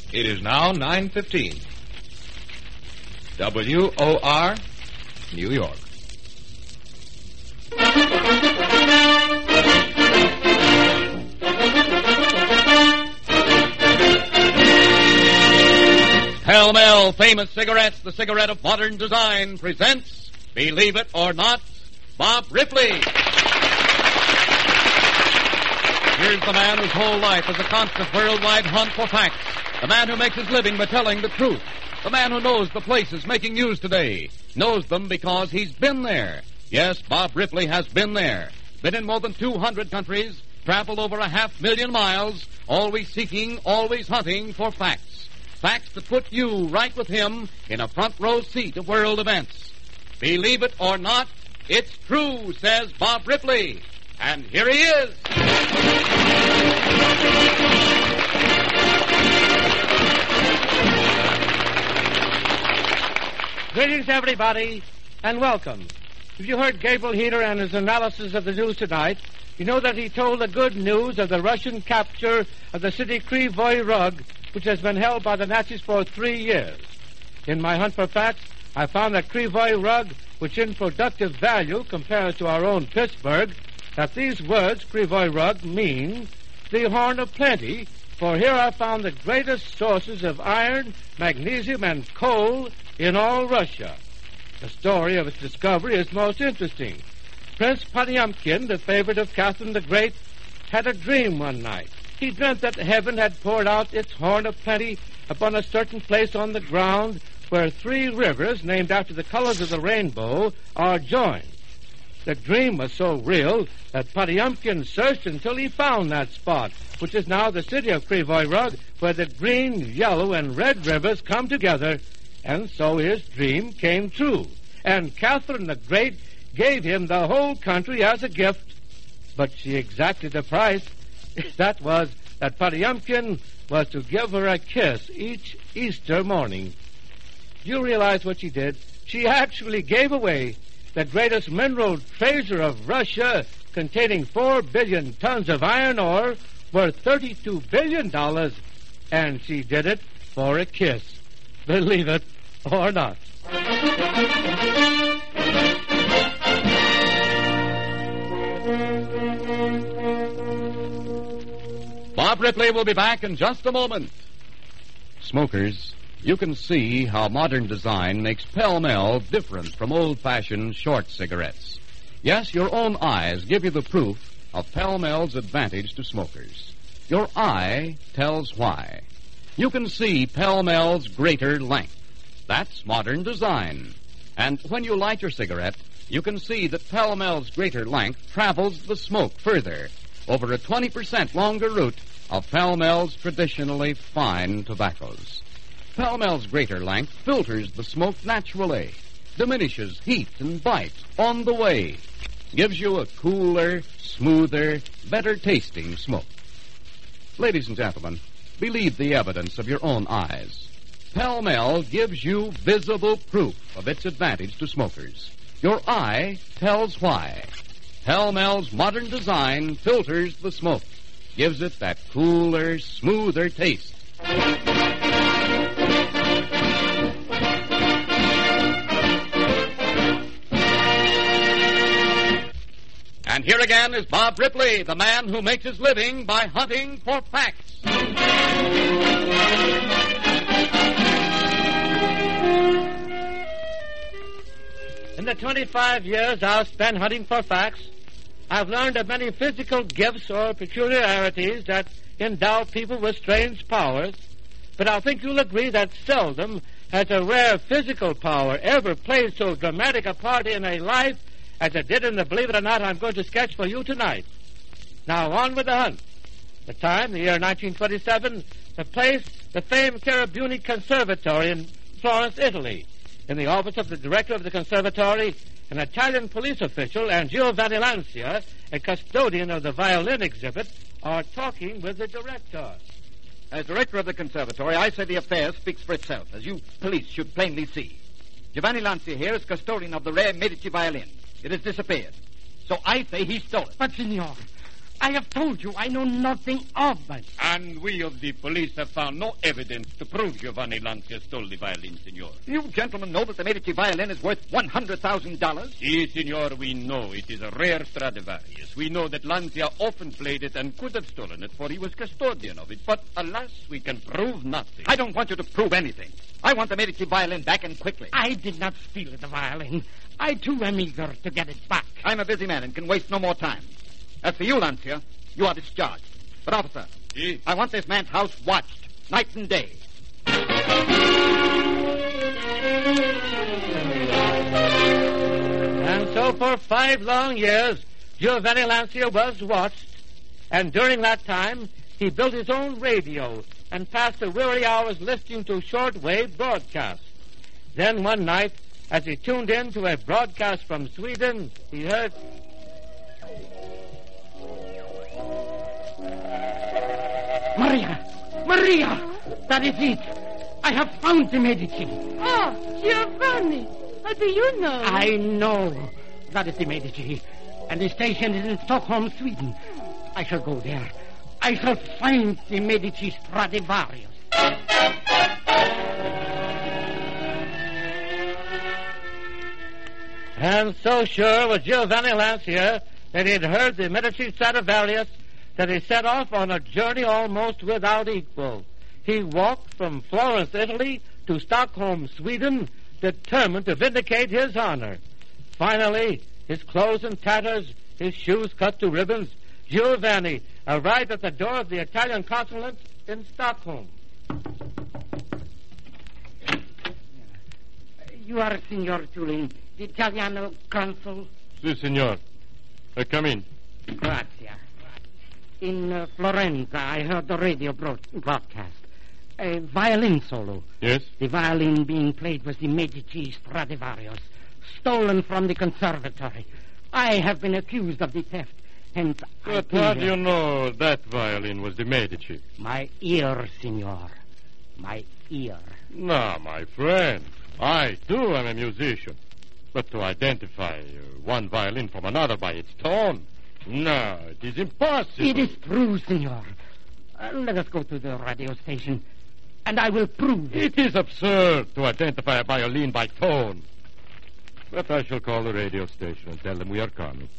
It is now 9:15. WOR, New York. Pall-Mall Famous Cigarettes, the cigarette of modern design, presents, believe it or not, Bob Ripley. Here's the man whose whole life is a constant worldwide hunt for facts. The man who makes his living by telling the truth. The man who knows the places making news today. Knows them because he's been there. Yes, Bob Ripley has been there. Been in more than 200 countries, traveled over 500,000 miles, always seeking, always hunting for facts. Facts that put you right with him in a front row seat of world events. Believe it or not, it's true, says Bob Ripley. And here he is. Greetings, everybody, and welcome. If you heard Gabriel Heater and his analysis of the news tonight, you know that he told the good news of the Russian capture of the city Krivoy Rog, which has been held by the Nazis for 3 years. In my hunt for facts, I found that Krivoy Rog, which in productive value compares to our own Pittsburgh, that these words, Krivoy Rog, mean the Horn of Plenty, for here I found the greatest sources of iron, magnesium, and coal in all Russia. The story of its discovery is most interesting. Prince Potiomkin, the favorite of Catherine the Great, had a dream one night. He dreamt that heaven had poured out its Horn of Plenty upon a certain place on the ground where 3 rivers, named after the colors of the rainbow, are joined. The dream was so real that Potiomkin searched until he found that spot, which is now the city of Krivoy Rog, where the green, yellow, and red rivers come together, and so his dream came true. And Catherine the Great gave him the whole country as a gift, but she exacted a price. That was that Potiomkin was to give her a kiss each Easter morning. Do you realize what she did? She actually gave away the greatest mineral treasure of Russia, containing 4 billion tons of iron ore worth $32 billion, and she did it for a kiss. Believe it or not. Bob Ripley will be back in just a moment. Smokers, you can see how modern design makes Pall-Mall different from old-fashioned short cigarettes. Yes, your own eyes give you the proof of Pall-Mall's advantage to smokers. Your eye tells why. You can see Pall-Mall's greater length. That's modern design. And when you light your cigarette, you can see that Pall-Mall's greater length travels the smoke further over a 20% longer route of Pall-Mall's traditionally fine tobaccos. Pall-Mall's greater length filters the smoke naturally, diminishes heat and bite on the way, gives you a cooler, smoother, better-tasting smoke. Ladies and gentlemen, believe the evidence of your own eyes. Pall-Mall gives you visible proof of its advantage to smokers. Your eye tells why. Pall-Mall's modern design filters the smoke, gives it that cooler, smoother taste. And here again is Bob Ripley, the man who makes his living by hunting for facts. In the 25 years I've spent hunting for facts, I've learned of many physical gifts or peculiarities that endow people with strange powers, but I think you'll agree that seldom has a rare physical power ever played so dramatic a part in a life as it did in the Believe It or Not I'm going to sketch for you tonight. Now, on with the hunt. The time, the year 1927, the place, the famed Cherubini Conservatory in Florence, Italy. In the office of the director of the conservatory, an Italian police official, and Giovanni Lancia, a custodian of the violin exhibit, are talking with the director. As director of the conservatory, I say the affair speaks for itself, as you police should plainly see. Giovanni Lancia here is custodian of the rare Medici violin. It has disappeared. So I say he stole it. But, signor, I have told you I know nothing of it. And we of the police have found no evidence to prove Giovanni Lancia stole the violin, Signor. You gentlemen know that the Medici violin is worth $100,000? Si, Signor, we know it is a rare Stradivarius. We know that Lancia often played it and could have stolen it, for he was custodian of it. But, alas, we can prove nothing. I don't want you to prove anything. I want the Medici violin back and quickly. I did not steal the violin. I, too, am eager to get it back. I'm a busy man and can waste no more time. As for you, Lancia, you are discharged. But, officer, Si? I want this man's house watched, night and day. And so for 5 long years, Giovanni Lancia was watched, and during that time, he built his own radio and passed the weary hours listening to shortwave broadcasts. Then one night, as he tuned in to a broadcast from Sweden, he heard... Maria! That is it! I have found the Medici. Oh, Giovanni! How do you know? I know. That is the Medici. And the station is in Stockholm, Sweden. I shall go there. I shall find the Medici Stradivarius. And so sure was Giovanni Lancia that he had heard the Medici Stradivarius that he set off on a journey almost without equal. He walked from Florence, Italy, to Stockholm, Sweden, determined to vindicate his honor. Finally, his clothes in tatters, his shoes cut to ribbons, Giovanni arrived at the door of the Italian consulate in Stockholm. You are Signor Tulin, the Italiano consul. Si, signor. Come in. Grazie. In Florence, I heard the radio broadcast. A violin solo. Yes? The violin being played was the Medici Stradivarius, stolen from the conservatory. I have been accused of the theft, hence But how do you know that violin was the Medici? My ear, signor. My ear. No, my friend. I, too, am a musician. But to identify one violin from another by its tone, no, it is impossible. It is true, signor. Let us go to the radio station, and I will prove it. It is absurd to identify a violin by tone. But I shall call the radio station and tell them we are coming.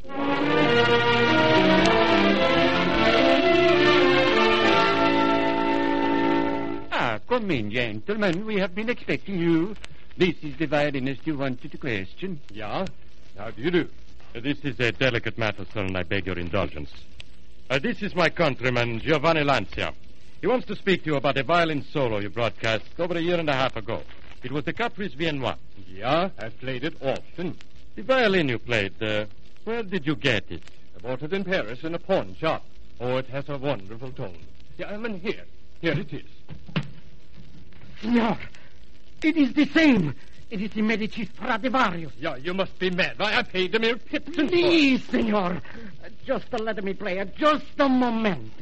Come in, gentlemen. We have been expecting you. This is the violinist you wanted to question. Yeah? How do you do? This is a delicate matter, sir, and I beg your indulgence. This is my countryman, Giovanni Lancia. He wants to speak to you about a violin solo you broadcast over 1.5 years ago. It was the Caprice Viennois. Yeah, I've played it often. The violin you played, where did you get it? I bought it in Paris in a pawn shop. Oh, it has a wonderful tone. Yeah, I mean, here. Here it is. Signor, it is the same. It is the Medici Stradivarius. Yeah, you must be mad. I paid a mere pittance for it. Please, signor. Just let me play it. Just a moment.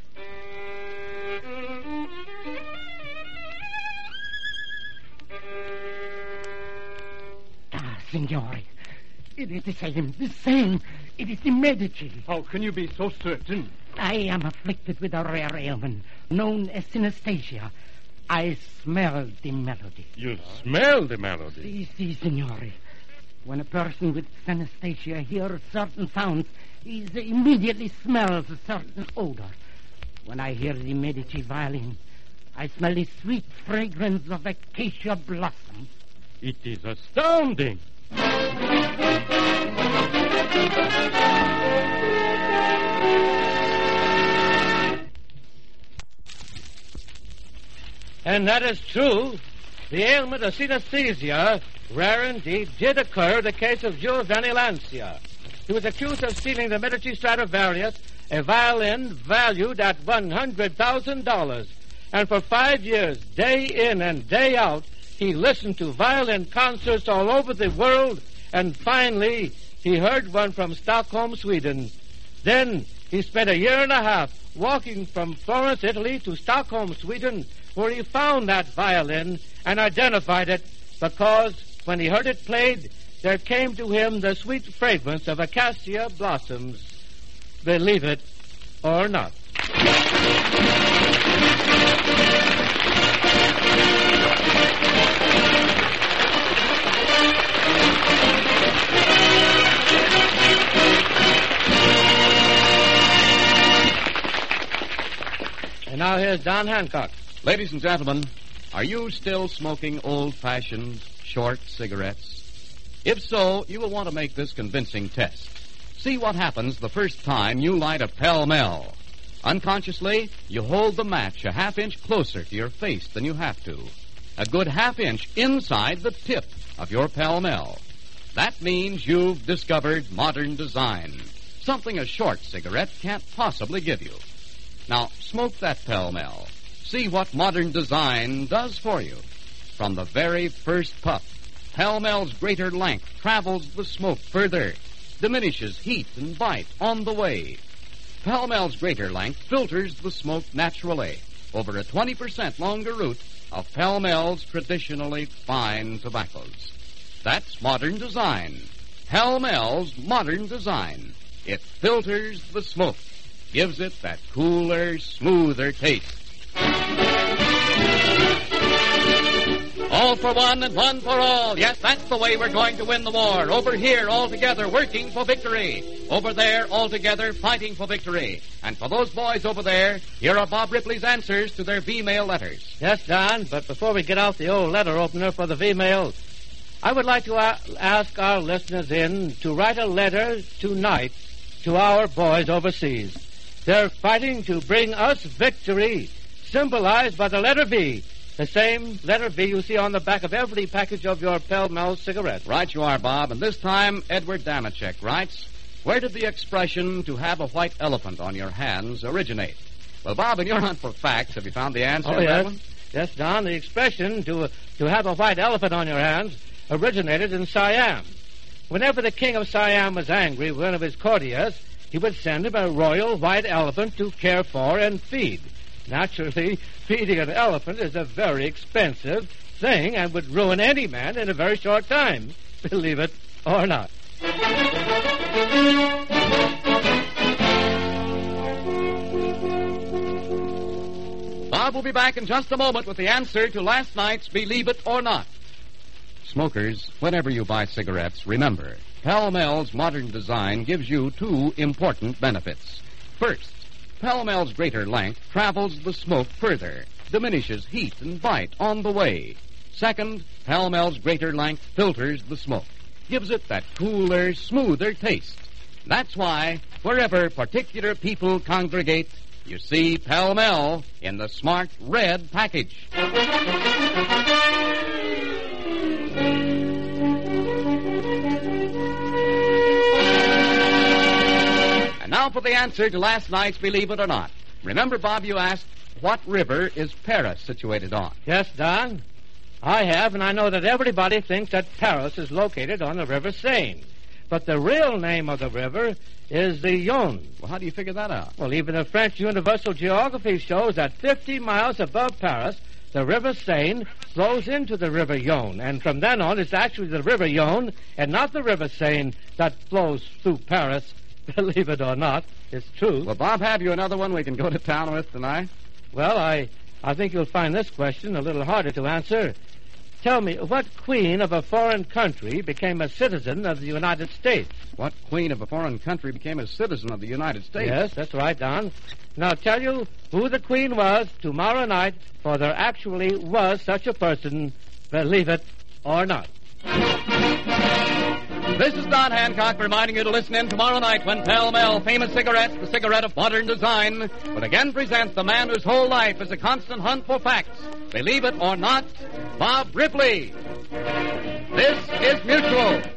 Signore, it is the same. The same. It is the Medici. How can you be so certain? I am afflicted with a rare ailment known as synesthesia. I smell the melody. You smell the melody? Si, signore. When a person with synesthesia hears certain sounds, he immediately smells a certain odor. When I hear the Medici violin, I smell the sweet fragrance of acacia blossoms. It is astounding. And that is true. The ailment of synesthesia, rare indeed, did occur in the case of Giovanni Lancia. He was accused of stealing the Medici Stradivarius, a violin valued at $100,000. And for 5 years, day in and day out, he listened to violin concerts all over the world, and finally, he heard one from Stockholm, Sweden. Then he spent 1.5 years walking from Florence, Italy to Stockholm, Sweden, where he found that violin and identified it because when he heard it played, there came to him the sweet fragrance of acacia blossoms. believe it or not. And now here's Don Hancock. Ladies and gentlemen, are you still smoking old-fashioned short cigarettes? If so, you will want to make this convincing test. See what happens the first time you light a Pall Mall. Unconsciously, you hold the match a half-inch closer to your face than you have to. A good half-inch inside the tip of your Pall Mall. That means you've discovered modern design. Something a short cigarette can't possibly give you. Now, smoke that Pall Mall. See what modern design does for you. From the very first puff, Pall Mall's greater length travels the smoke further, diminishes heat and bite on the way. Pall Mall's greater length filters the smoke naturally over a 20% longer route of Pall Mall's traditionally fine tobaccos. That's modern design. Pall Mall's modern design. It filters the smoke, gives it that cooler, smoother taste. All for one and one for all. Yes, that's the way we're going to win the war. Over here, all together, working for victory. Over there, all together, fighting for victory. And for those boys over there, here are Bob Ripley's answers to their V-mail letters. Yes, Don, but before we get out the old letter opener for the V-mail, I would like to ask our listeners in to write a letter tonight to our boys overseas. They're fighting to bring us victory, symbolized by the letter B. The same letter B you see on the back of every package of your Pall Mall cigarette. Right you are, Bob. And this time, Edward Damachek writes, where did the expression to have a white elephant on your hands originate? Well, Bob, in your hunt for facts, have you found the answer to that one? Yes, Don. The expression to have a white elephant on your hands originated in Siam. Whenever the king of Siam was angry with one of his courtiers, he would send him a royal white elephant to care for and feed. Naturally, feeding an elephant is a very expensive thing and would ruin any man in a very short time, believe it or not. Bob will be back in just a moment with the answer to last night's Believe It or Not. Smokers, whenever you buy cigarettes, remember, Pall Mall's modern design gives you two important benefits. First, Pall Mall's greater length travels the smoke further, diminishes heat and bite on the way. Second, Pall Mall's greater length filters the smoke, gives it that cooler, smoother taste. That's why, wherever particular people congregate, you see Pall Mall in the smart red package. And now for the answer to last night's Believe It or Not. Remember, Bob, you asked, what river is Paris situated on? Yes, Don. I have, and I know that everybody thinks that Paris is located on the River Seine. But the real name of the river is the Yonne. Well, how do you figure that out? Well, even the French Universal Geography shows that 50 miles above Paris, the River Seine flows into the River Yonne. And from then on, it's actually the River Yonne and not the River Seine that flows through Paris. Believe it or not, it's true. Well, Bob, have you another one we can go to town with tonight? Well, I think you'll find this question a little harder to answer. Tell me, what queen of a foreign country became a citizen of the United States? What queen of a foreign country became a citizen of the United States? Yes, that's right, Don. Now, I'll tell you who the queen was tomorrow night, for there actually was such a person, believe it or not. This is Don Hancock reminding you to listen in tomorrow night when Pall Mall Famous Cigarettes, the cigarette of modern design, will again present the man whose whole life is a constant hunt for facts. Believe it or not, Bob Ripley. This is Mutual.